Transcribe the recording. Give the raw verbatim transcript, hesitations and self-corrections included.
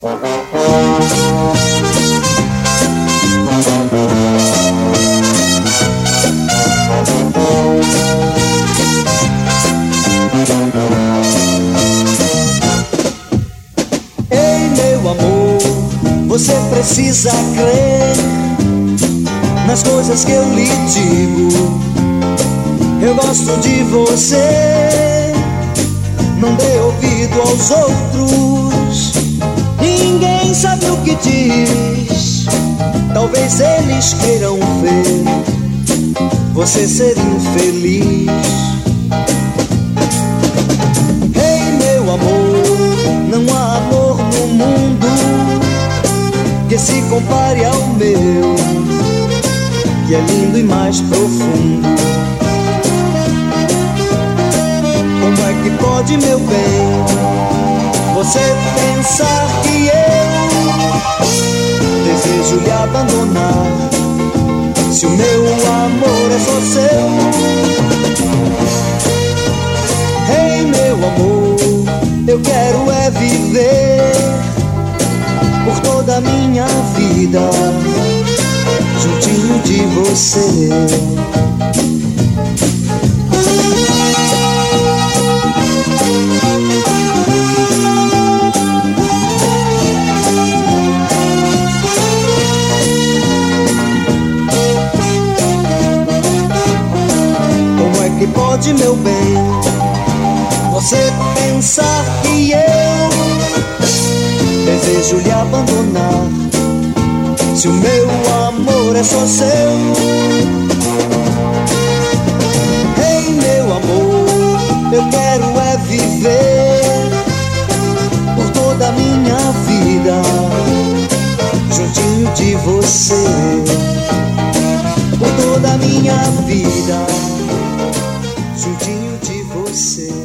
Ei, meu amor, você precisa crer nas coisas que eu lhe digo. Eu gosto de você, não dê ouvido aos outros. Ninguém sabe o que diz, talvez eles queiram ver você ser infeliz. Ei, meu amor, não há amor no mundo que se compare ao meu, que é lindo e mais profundo. Como é que pode, meu bem, você pensar que eu desejo lhe abandonar, se o meu amor é só seu? Ei, meu amor, eu quero é viver por toda a minha vida juntinho de você. Como é que pode, meu bem, você pensar que eu desejo lhe abandonar, se o meu amor é só seu? Ei, meu amor, eu quero é viver por toda a minha vida juntinho de você, por toda a minha vida juntinho de você.